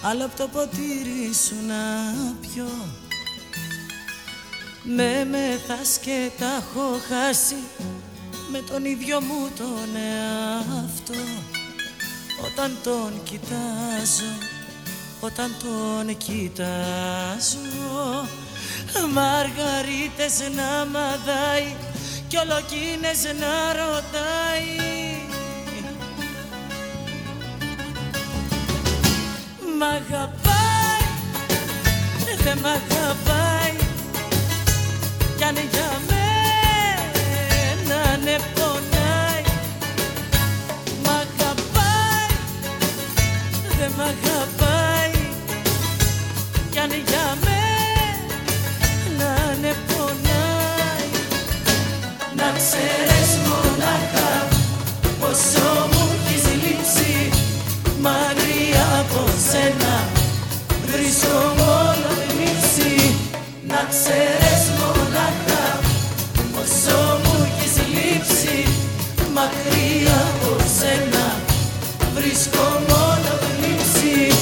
άλλο απ' το ποτήρι σου να πιω. Με μεθάς και τα έχω χάσει με τον ίδιο μου τον εαυτό. Όταν τον κοιτάζω, όταν τον κοιτάζω, μαργαρίτες να μαδάει κι ολοκίνες να ρωτάει. Μ' αγαπάει, δεν μ' αγαπάει, κι αν για μένα ναι πονάει. Μ' αγαπάει, δεν μ' αγαπάει, κι αν για μένα ναι πονάει. Να ξέρεις μονάχα πόσο μου έχεις λείψει, μακριά από σένα βρίσκω μόνο θλίψη. Να ξέρεις μονάχα πόσο μου έχεις λείψει, μακριά από σένα βρίσκω μόνο θλίψη.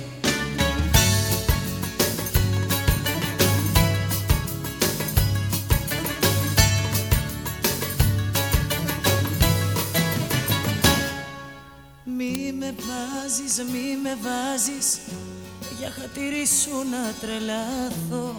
Μη με βάζεις για χατήρι σου να τρελαθώ.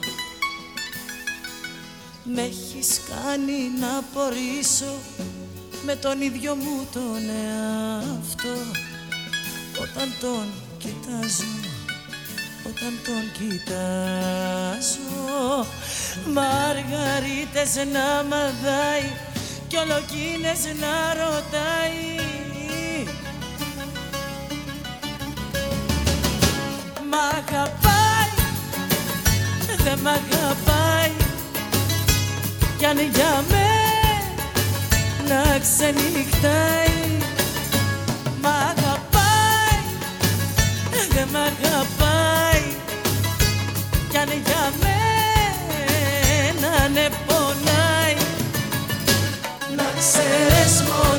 Μ' έχεις κάνει να απορρίσω με τον ίδιο μου τον εαυτό. Όταν τον κοιτάζω, όταν τον κοιτάζω, μαργαρίτες να μαδάει κι ολοκίνες να ρωτάει. Μ' αγαπάει, δεν μ' αγαπάει, κι αν για μένα ξενυχτάει. Μ' αγαπάει, δεν μ' αγαπάει, κι αν για μένα ναι πονάει. Να ξέρεις μόνο